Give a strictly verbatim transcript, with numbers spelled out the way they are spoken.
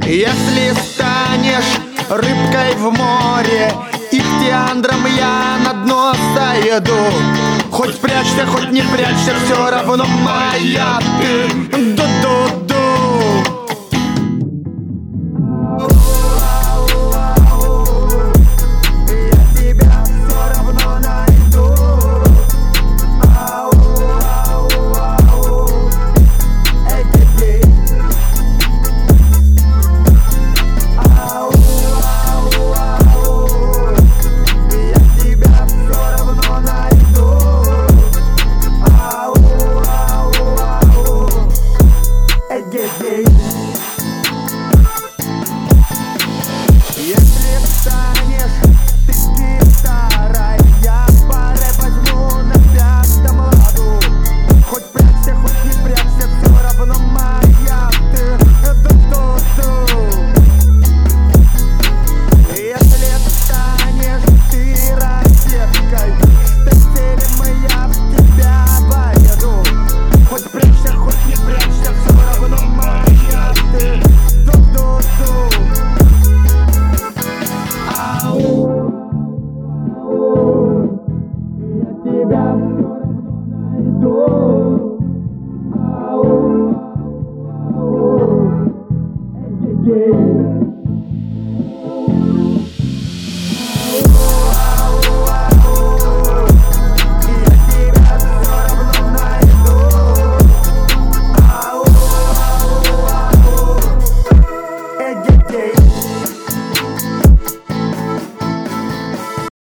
Если станешь рыбкой в море, ихтиандром я на дно сойду. Хоть прячься, хоть не прячься, все равно моя ты. Ду-ду-ду.